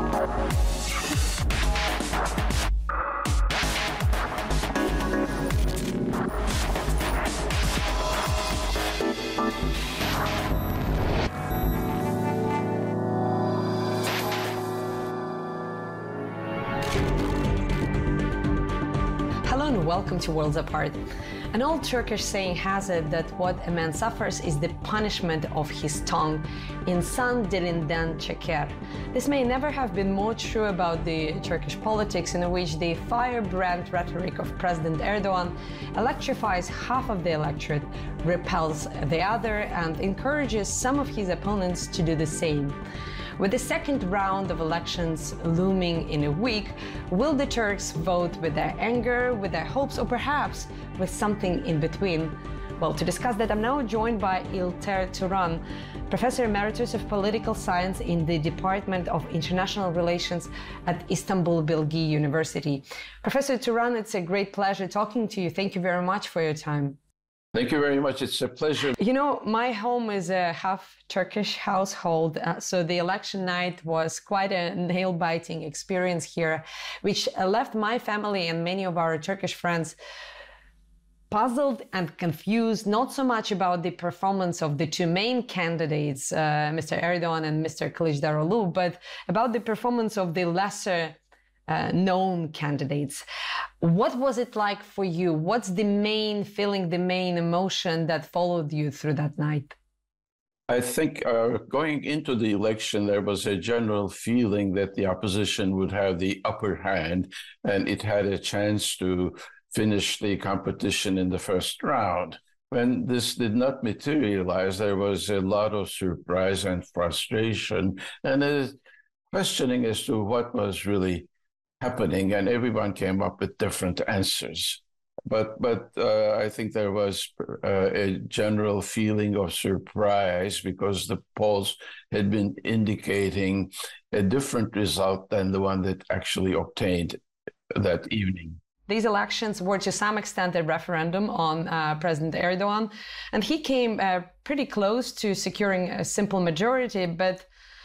Hello and welcome to Worlds Apart. An old Turkish saying has it that what a man suffers is the punishment of his tongue. İnsan dilinden çeker. This may never have been more true about the Turkish politics, in which the firebrand rhetoric of President Erdogan electrifies half of the electorate, repels the other, and encourages some of his opponents to do the same. With the second round of elections looming in a week, will the Turks vote with their anger, with their hopes, or perhaps with something in between? Well, to discuss that, I'm now joined by İlter Turan, Professor Emeritus of Political Science in the Department of International Relations at Istanbul Bilgi University. Professor Turan, it's a great pleasure talking to you. Thank you very much for your time. Thank you very much. It's a pleasure. You know, my home is a half Turkish household, so the election night was quite a nail-biting experience here, which left my family and many of our Turkish friends puzzled and confused, not so much about the performance of the two main candidates, Mr. Erdogan and Mr. Kılıçdaroğlu, but about the performance of the lesser known candidates. What was it like for you? What's the main feeling, the main emotion that followed you through that night? I think going into the election, there was a general feeling that the opposition would have the upper hand, and it had a chance to finish the competition in the first round. When this did not materialize, there was a lot of surprise and frustration and a questioning as to what was really happening, and everyone came up with different answers. But I think there was a general feeling of surprise because the polls had been indicating a different result than the one that actually obtained that evening. These elections were to some extent a referendum on President Erdogan, and he came pretty close to securing a simple majority, but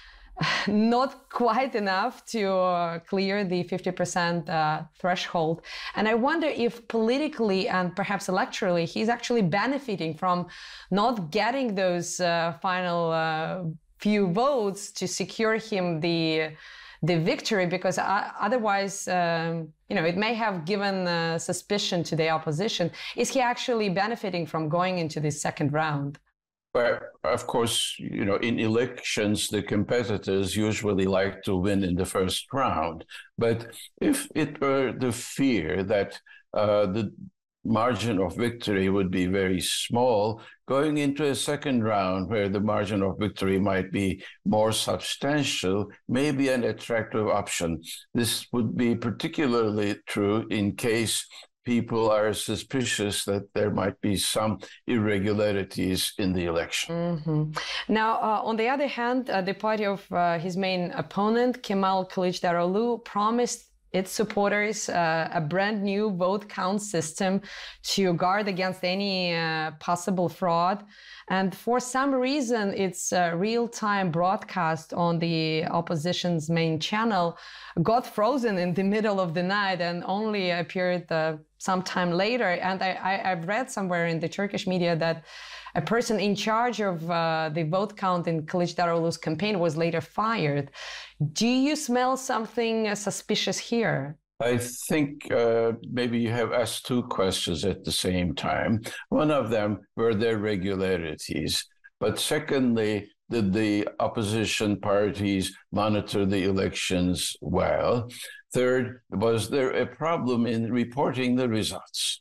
not quite enough to clear the 50% threshold. And I wonder if politically and perhaps electorally, he's actually benefiting from not getting those final few votes to secure him the victory, because otherwise, it may have given suspicion to the opposition. Is he actually benefiting from going into the second round? Well, of course, in elections, the competitors usually like to win in the first round. But if it were the fear that the margin of victory would be very small, going into a second round where the margin of victory might be more substantial may be an attractive option. This would be particularly true in case people are suspicious that there might be some irregularities in the election. Mm-hmm. Now, on the other hand, the party of his main opponent, Kemal Kılıçdaroğlu, promised its supporters a brand new vote count system to guard against any possible fraud. And for some reason, its real-time broadcast on the opposition's main channel got frozen in the middle of the night and only appeared sometime later. And I've read somewhere in the Turkish media that a person in charge of the vote count in Kılıçdaroğlu's campaign was later fired. Do you smell something suspicious here? I think maybe you have asked two questions at the same time. One of them, were there regularities? But secondly, did the opposition parties monitor the elections well? Third, was there a problem in reporting the results?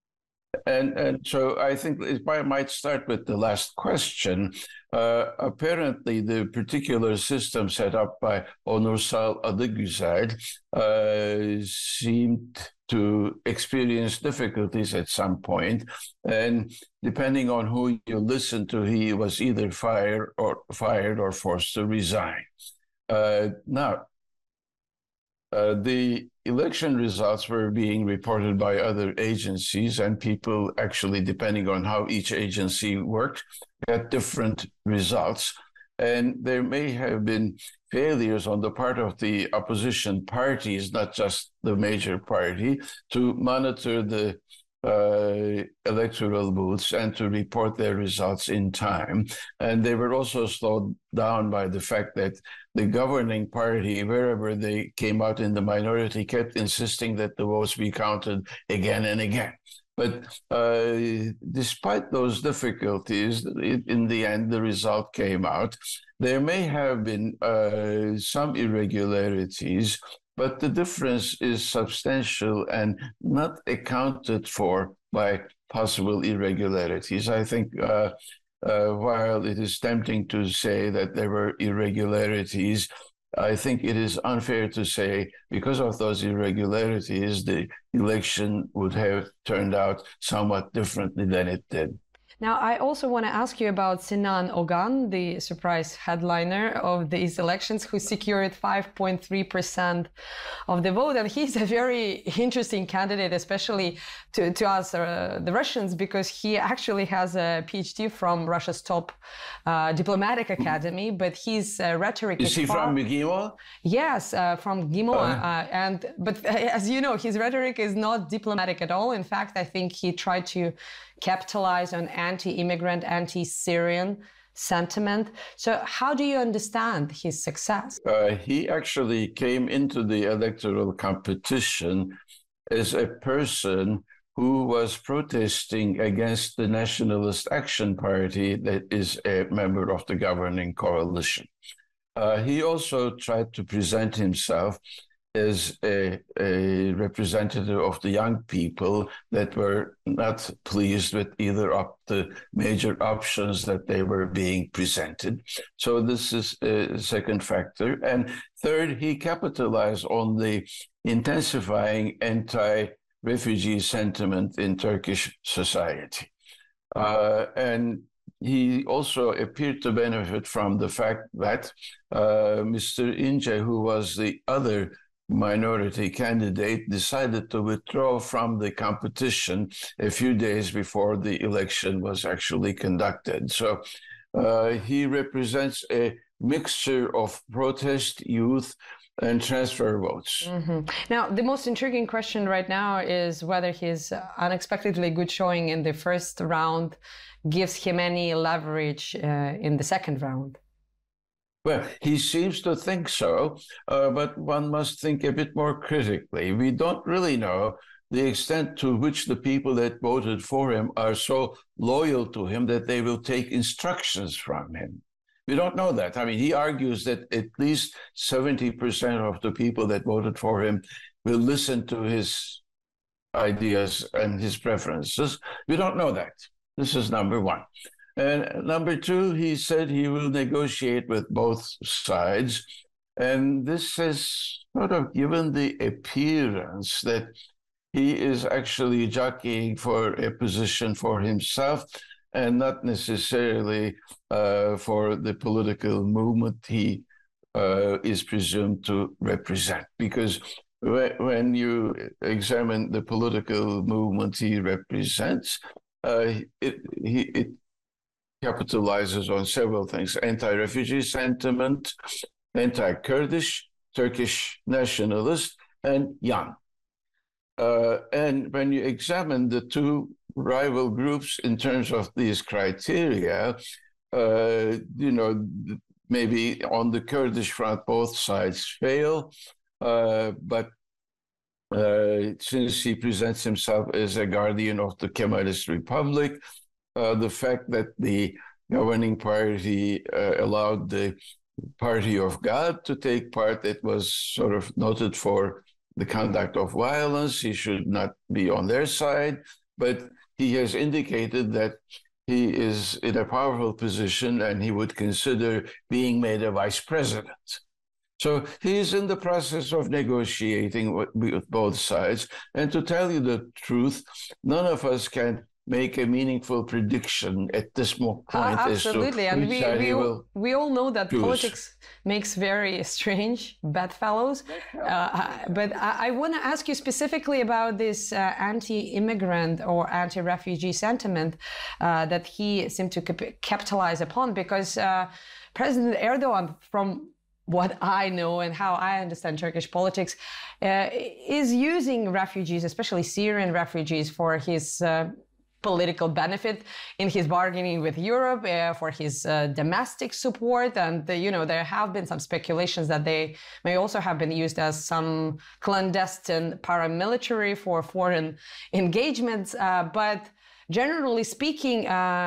And so I think I might start with the last question. Apparently, the particular system set up by Onursal Adıgüzel seemed to experience difficulties at some point. And depending on who you listen to, he was either fired or forced to resign. The election results were being reported by other agencies, and people actually, depending on how each agency worked, got different results. And there may have been failures on the part of the opposition parties, not just the major party, to monitor the electoral booths and to report their results in time. And they were also slowed down by the fact that the governing party, wherever they came out in the minority, kept insisting that the votes be counted again and again. But despite those difficulties, in the end, the result came out. There may have been some irregularities, but the difference is substantial and not accounted for by possible irregularities. I think while it is tempting to say that there were irregularities, I think it is unfair to say because of those irregularities, the election would have turned out somewhat differently than it did. Now, I also want to ask you about Sinan Ogan, the surprise headliner of these elections, who secured 5.3% of the vote. And he's a very interesting candidate, especially to us, the Russians, because he actually has a PhD from Russia's top diplomatic academy, but his rhetoric is he from MGIMO? Yes, from GIMO. But as you know, his rhetoric is not diplomatic at all. In fact, I think he tried to capitalize on anti-immigrant, anti-Syrian sentiment. So how do you understand his success? He actually came into the electoral competition as a person who was protesting against the Nationalist Action Party that is a member of the governing coalition. He also tried to present himself as a representative of the young people that were not pleased with either of the major options that they were being presented. So this is a second factor. And third, he capitalized on the intensifying anti-refugee sentiment in Turkish society. And he also appeared to benefit from the fact that Mr. Ince, who was the other minority candidate, decided to withdraw from the competition a few days before the election was actually conducted. So he represents a mixture of protest, youth, and transfer votes. Mm-hmm. Now, the most intriguing question right now is whether his unexpectedly good showing in the first round gives him any leverage in the second round. Well, he seems to think so, but one must think a bit more critically. We don't really know the extent to which the people that voted for him are so loyal to him that they will take instructions from him. We don't know that. I mean, he argues that at least 70% of the people that voted for him will listen to his ideas and his preferences. We don't know that. This is number one. And number two, he said he will negotiate with both sides. And this has sort of given the appearance that he is actually jockeying for a position for himself and not necessarily for the political movement he is presumed to represent. Because when you examine the political movement he represents, it capitalizes on several things: anti-refugee sentiment, anti-Kurdish, Turkish nationalist, and young. And when you examine the two rival groups in terms of these criteria, maybe on the Kurdish front, both sides fail. But since he presents himself as a guardian of the Kemalist Republic, the fact that the governing party allowed the Party of God to take part, that was sort of noted for the conduct of violence. He should not be on their side, but he has indicated that he is in a powerful position and he would consider being made a vice president. So he is in the process of negotiating with both sides. And to tell you the truth, none of us can make a meaningful prediction at this point absolutely. as to which side he will we all know that choose. Politics makes very strange bedfellows. But I want to ask you specifically about this anti-immigrant or anti-refugee sentiment that he seemed to capitalize upon, because President Erdogan, from what I know and how I understand Turkish politics, is using refugees, especially Syrian refugees, for his political benefit in his bargaining with Europe, for his domestic support. And, there have been some speculations that they may also have been used as some clandestine paramilitary for foreign engagements. But generally speaking,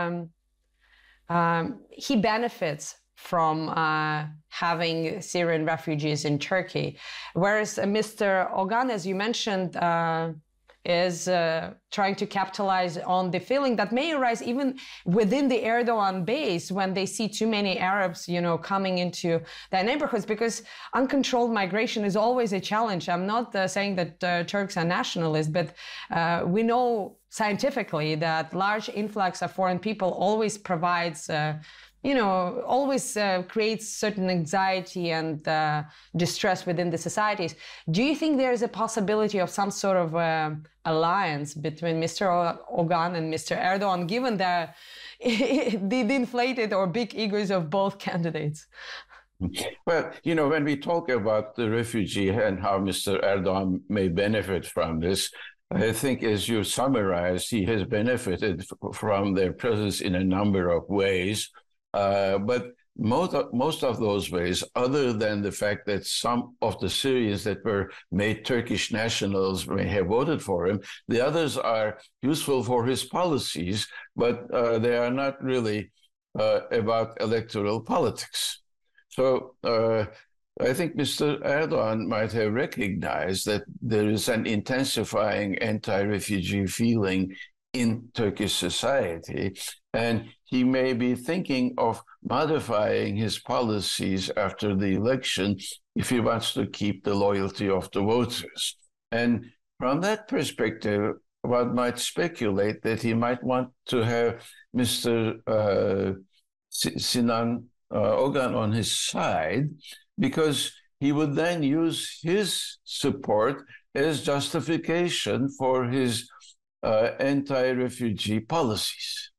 he benefits from having Syrian refugees in Turkey. Whereas Mr. Ogan, as you mentioned, is trying to capitalize on the feeling that may arise even within the Erdogan base when they see too many Arabs, coming into their neighborhoods, because uncontrolled migration is always a challenge. I'm not saying that Turks are nationalists, but we know scientifically that large influx of foreign people always provides always creates certain anxiety and distress within the societies. Do you think there is a possibility of some sort of alliance between Mr. Ogan and Mr. Erdogan, given the inflated or big egos of both candidates? Well, when we talk about the refugee and how Mr. Erdogan may benefit from this, I think, as you summarized, he has benefited from their presence in a number of ways. But most of those ways, other than the fact that some of the Syrians that were made Turkish nationals may have voted for him, the others are useful for his policies, but they are not really about electoral politics. So I think Mr. Erdogan might have recognized that there is an intensifying anti-refugee feeling in Turkish society, and he may be thinking of modifying his policies after the election if he wants to keep the loyalty of the voters. And from that perspective, one might speculate that he might want to have Mr. Sinan Ogan on his side, because he would then use his support as justification for his anti-refugee policies.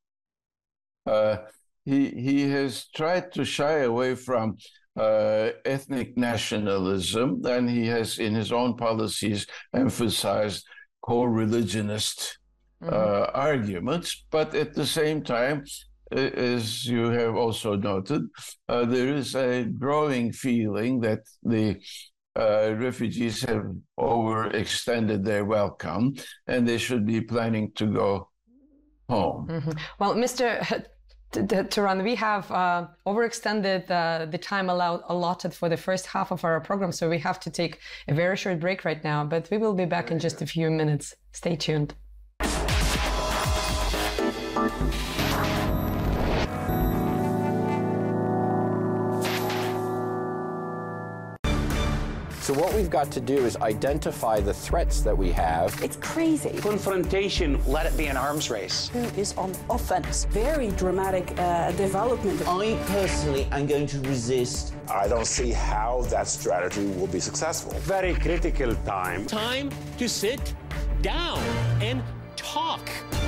He has tried to shy away from ethnic nationalism, and he has, in his own policies, emphasized co-religionist arguments. But at the same time, as you have also noted, there is a growing feeling that the refugees have overextended their welcome, and they should be planning to go home. Well, Mr. Turan, we have overextended the time allotted for the first half of our program, so we have to take a very short break right now, but we will be back in just a few minutes. Stay tuned. So what we've got to do is identify the threats that we have. It's crazy. Confrontation, let it be an arms race. Who is on offense? Very dramatic development. I personally am going to resist. I don't see how that strategy will be successful. Very critical time. Time to sit down and talk.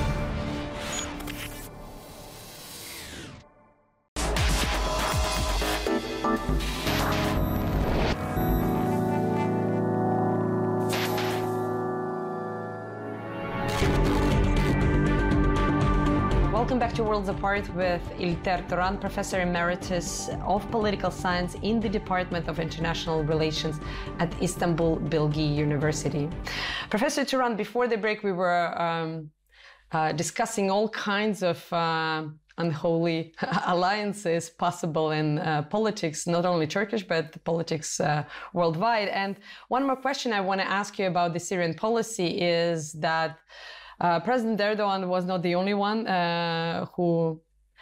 Welcome back to Worlds Apart with İlter Turan, Professor Emeritus of Political Science in the Department of International Relations at Istanbul Bilgi University. Professor Turan, before the break we were discussing all kinds of unholy alliances possible in politics, not only Turkish, but politics worldwide. And one more question I want to ask you about the Syrian policy is that President Erdogan was not the only one who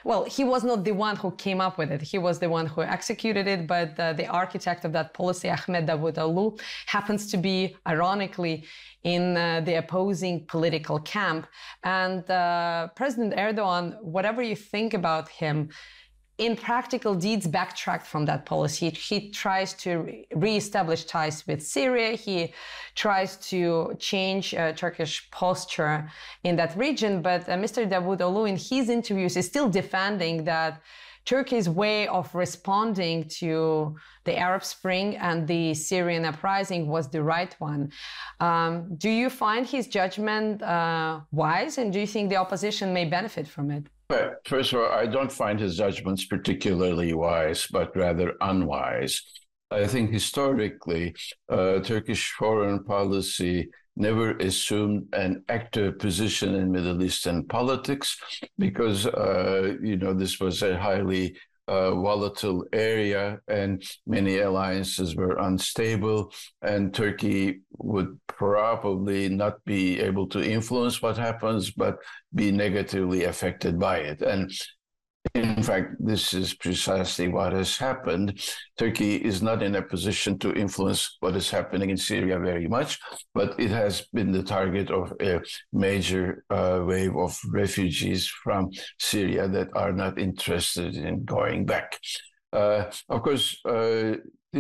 Well, he was not the one who came up with it. He was the one who executed it, but the architect of that policy, Ahmed Davutoglu, happens to be, ironically, in the opposing political camp. And President Erdogan, whatever you think about him, in practical deeds backtracked from that policy. He tries to re-establish ties with Syria. He tries to change Turkish posture in that region. But Mr. Davutoglu, in his interviews, is still defending that Turkey's way of responding to the Arab Spring and the Syrian uprising was the right one. Do you find his judgment wise, and do you think the opposition may benefit from it? Well, first of all, I don't find his judgments particularly wise, but rather unwise. I think historically, Turkish foreign policy never assumed an active position in Middle Eastern politics because, this was a highly volatile area and many alliances were unstable, and Turkey would probably not be able to influence what happens, but be negatively affected by it. And in fact, this is precisely what has happened. Turkey is not in a position to influence what is happening in Syria very much, but it has been the target of a major wave of refugees from Syria that are not interested in going back. Of course, the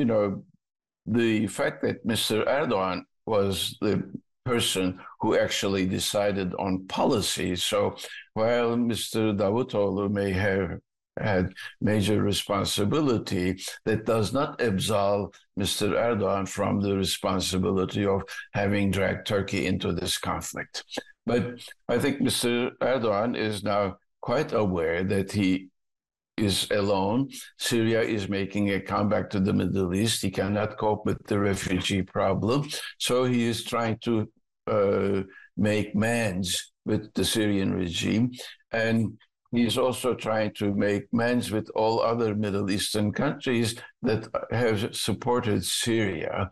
fact that Mr. Erdogan was the person who actually decided on policy. So while Mr. Davutoglu may have had major responsibility, that does not absolve Mr. Erdogan from the responsibility of having dragged Turkey into this conflict. But I think Mr. Erdogan is now quite aware that he is alone. Syria is making a comeback to the Middle East. He cannot cope with the refugee problem. So he is trying to make amends with the Syrian regime. And he's also trying to make amends with all other Middle Eastern countries that have supported Syria.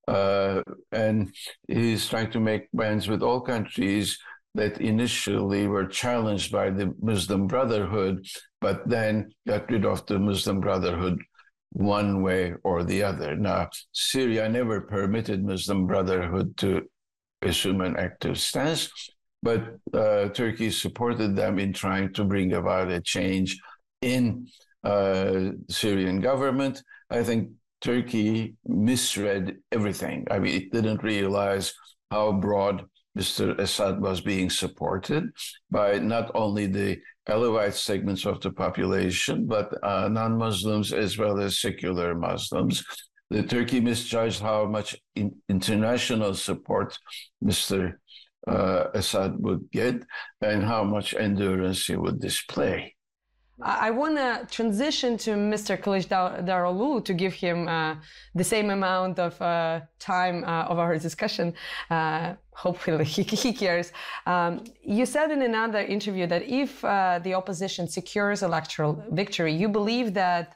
And he's trying to make amends with all countries that initially were challenged by the Muslim Brotherhood, but then got rid of the Muslim Brotherhood one way or the other. Now, Syria never permitted Muslim Brotherhood to assume an active stance, but Turkey supported them in trying to bring about a change in the Syrian government. I think Turkey misread everything. I mean, it didn't realize how broad Mr. Assad was being supported by not only the Alawite segments of the population, but non-Muslims as well as secular Muslims. The Turkey misjudged how much international support Mr. Assad would get and how much endurance he would display. I want to transition to Mr. Kılıçdaroğlu to give him the same amount of time of our discussion. Hopefully he cares. You said in another interview that if the opposition secures electoral victory, you believe that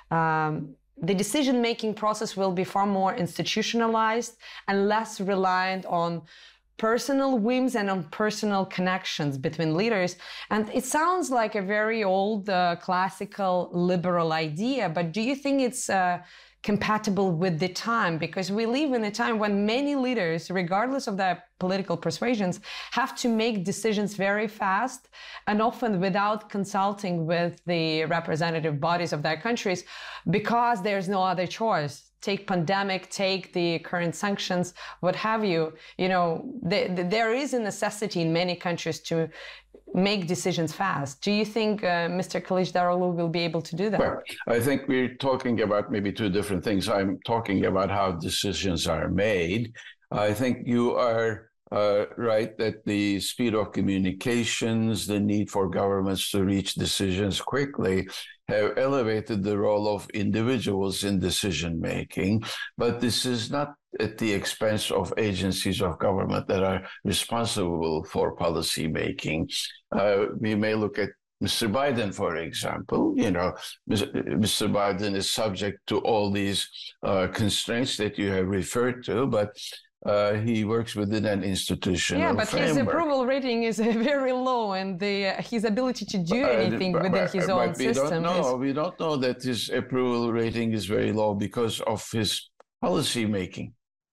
the decision-making process will be far more institutionalized and less reliant on personal whims and on personal connections between leaders. And it sounds like a very old classical liberal idea, but do you think it's compatible with the time? Because we live in a time when many leaders, regardless of their political persuasions, have to make decisions very fast and often without consulting with the representative bodies of their countries because there's no other choice. Take pandemic, take the current sanctions, what have you. There is a necessity in many countries to make decisions fast. Do you think Mr. Kılıçdaroğlu will be able to do that? Well, I think we're talking about maybe two different things. I'm talking about how decisions are made. I think you are right that the speed of communications, the need for governments to reach decisions quickly have elevated the role of individuals in decision making, but this is not at the expense of agencies of government that are responsible for policy making. We may look at Mr. Biden, for example. Mr. Biden is subject to all these constraints that you have referred to, but he works within an institutional but framework. his approval rating is very low, and his ability to do anything within his own system we don't know that his approval rating is very low because of his policy making,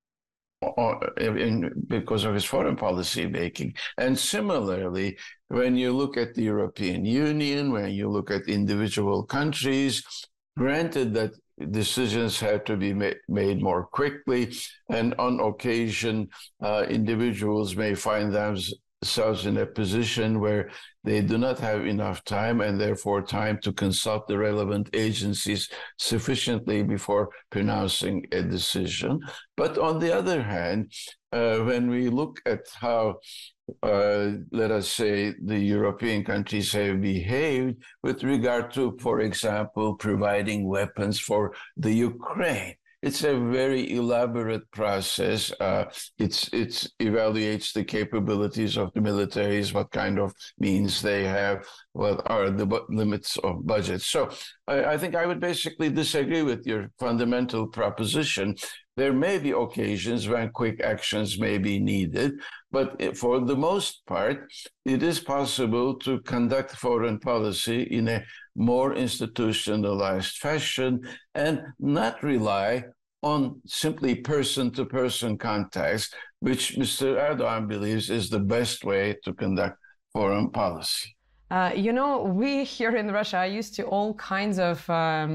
because of his foreign policy making. And similarly, when you look at the European Union, when you look at individual countries, granted that decisions have to be made more quickly, and on occasion, individuals may find themselves in a position where they do not have enough time, and therefore time to consult the relevant agencies sufficiently before pronouncing a decision. But on the other hand, when we look at how let us say, the European countries have behaved with regard to, for example, providing weapons for the Ukraine. It's a very elaborate process. It evaluates the capabilities of the militaries, what kind of means they have, what are the limits of budget. So I think I would basically disagree with your fundamental proposition. There may be occasions when quick actions may be needed, but for the most part, it is possible to conduct foreign policy in a more institutionalized fashion and not rely on simply person-to-person contacts, which Mr. Erdogan believes is the best way to conduct foreign policy. We here in Russia are used to all kinds of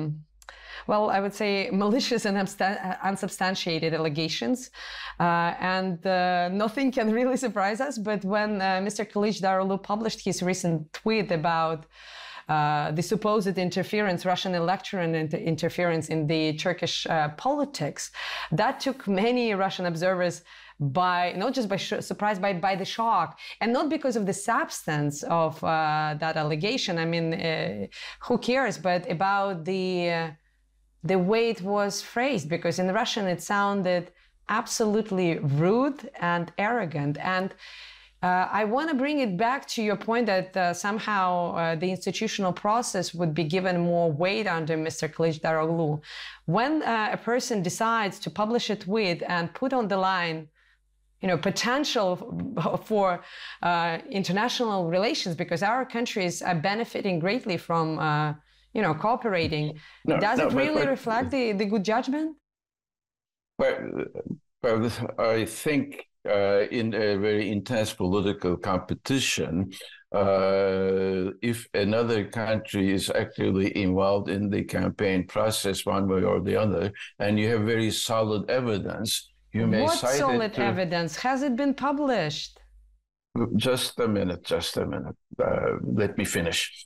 I would say malicious and unsubstantiated allegations, and nothing can really surprise us. But when Mr. Kılıçdaroğlu published his recent tweet about the supposed interference, Russian electoral interference in the Turkish politics, that took many Russian observers not just by surprise, by the shock, and not because of the substance of that allegation. I mean, who cares? But about the way it was phrased, because in Russian it sounded absolutely rude and arrogant. And I want to bring it back to your point that somehow the institutional process would be given more weight under Mr. Kılıçdaroğlu. When a person decides to publish a tweet and put on the line, potential for international relations, because our countries are benefiting greatly from cooperating. Does it really reflect the good judgment? Well, I think in a very intense political competition, if another country is actively involved in the campaign process one way or the other, and you have very solid evidence, you may cite it. What solid evidence? Has it been published? Just a minute. Let me finish.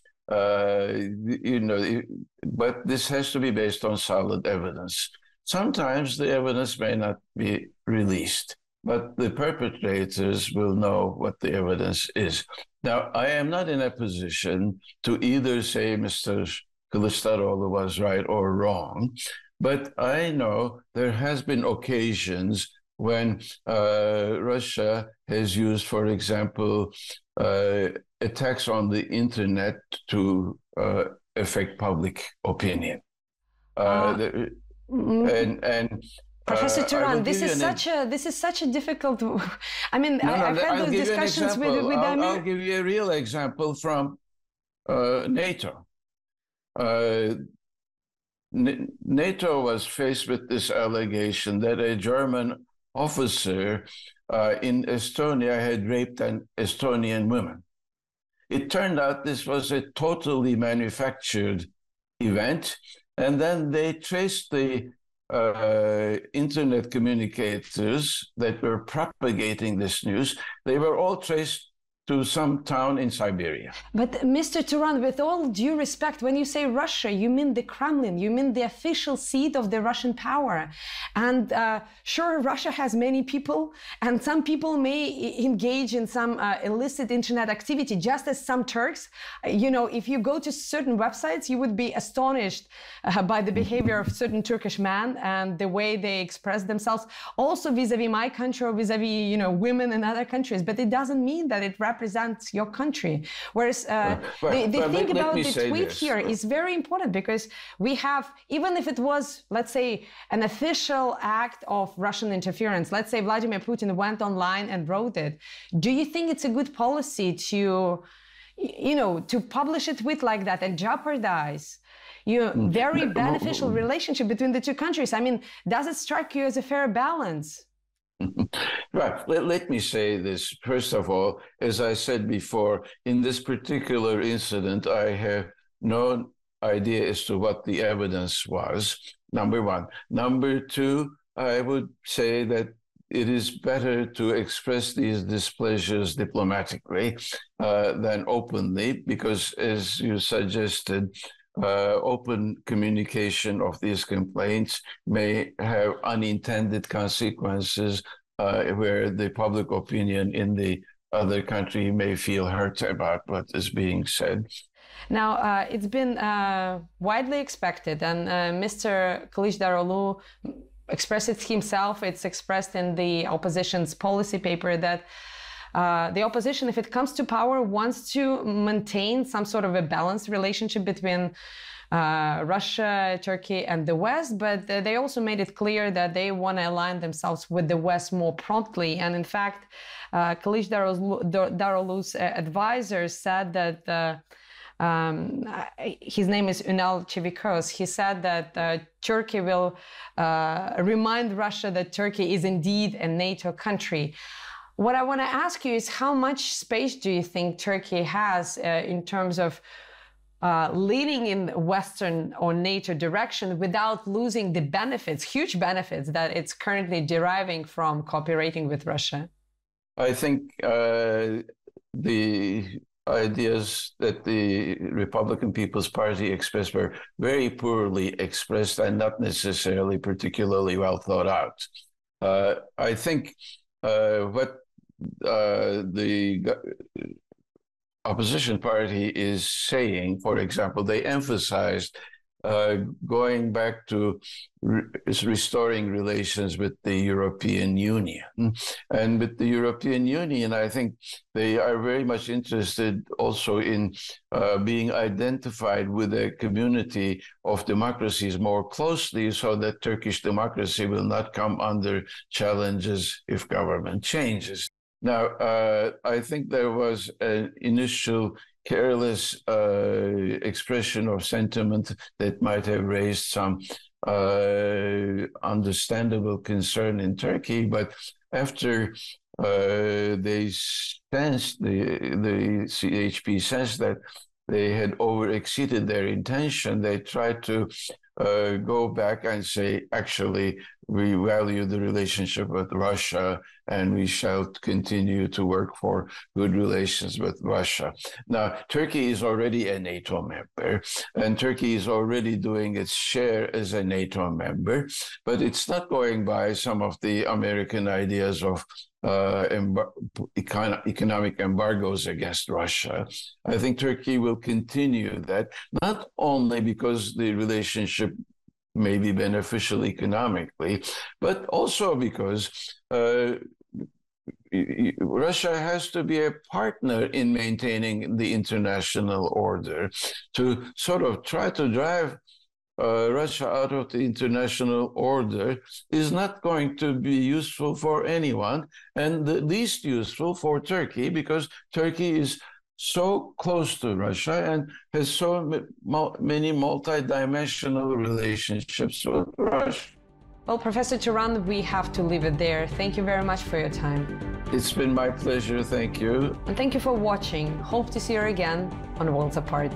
But this has to be based on solid evidence. Sometimes the evidence may not be released, but the perpetrators will know what the evidence is. Now, I am not in a position to either say Mr. Kılıçdaroğlu was right or wrong, but I know there has been occasions when Russia has used, for example, attacks on the internet to affect public opinion. Professor Turan, this is such a difficult. I mean, I've had those discussions with Amir. I'll give you a real example from NATO. NATO was faced with this allegation that a German officer in Estonia had raped an Estonian woman. It turned out this was a totally manufactured event, and then they traced the internet communicators that were propagating this news. They were all traced to some town in Siberia. But Mr. Turan, with all due respect, when you say Russia, you mean the Kremlin, you mean the official seat of the Russian power. And sure, Russia has many people, and some people may engage in some illicit internet activity, just as some Turks. If you go to certain websites, you would be astonished by the behavior of certain Turkish men and the way they express themselves, also vis-a-vis my country or vis-a-vis, women in other countries. But it doesn't mean that it represents represents your country. Whereas Right. the thing let about me the say tweet this. here is very important, because we have, even if it was, let's say, an official act of Russian interference, let's say Vladimir Putin went online and wrote it, do you think it's a good policy to, to publish a tweet like that and jeopardize very beneficial relationship between the two countries? I mean, does it strike you as a fair balance? Right. Let me say this. First of all, as I said before, in this particular incident, I have no idea as to what the evidence was, number one. Number two, I would say that it is better to express these displeasures diplomatically than openly, because, as you suggested, open communication of these complaints may have unintended consequences where the public opinion in the other country may feel hurt about what is being said. Now, it's been widely expected, and Mr. Kılıçdaroğlu expressed it himself. It's expressed in the opposition's policy paper that the opposition, if it comes to power, wants to maintain some sort of a balanced relationship between Russia, Turkey, and the West, but they also made it clear that they want to align themselves with the West more promptly. And in fact, Kılıçdaroğlu's advisor said that his name is Ünal Çeviköz. He said that Turkey will remind Russia that Turkey is indeed a NATO country. What I want to ask you is, how much space do you think Turkey has in terms of leading in Western or NATO direction without losing the benefits, huge benefits that it's currently deriving from cooperating with Russia? I think the ideas that the Republican People's Party expressed were very poorly expressed and not necessarily particularly well thought out. I think what the opposition party is saying, for example, they emphasized going back to restoring relations with the European Union. And with the European Union, I think they are very much interested also in being identified with a community of democracies more closely, so that Turkish democracy will not come under challenges if government changes. Now, I think there was an initial careless expression of sentiment that might have raised some understandable concern in Turkey, but after they sensed, the CHP sensed that they had overexceeded their intention, they tried to go back and say, actually, we value the relationship with Russia and we shall continue to work for good relations with Russia. Now, Turkey is already a NATO member, and Turkey is already doing its share as a NATO member, but it's not going by some of the American ideas of economic embargoes against Russia. I think Turkey will continue that, not only because the relationship may be beneficial economically, but also because Russia has to be a partner in maintaining the international order. To sort of try to drive Russia out of the international order is not going to be useful for anyone, and the least useful for Turkey, because Turkey is so close to Russia and has so many multidimensional relationships with Russia. Well, Professor Turan, we have to leave it there. Thank you very much for your time. It's been my pleasure. Thank you. And thank you for watching. Hope to see you again on Worlds Apart.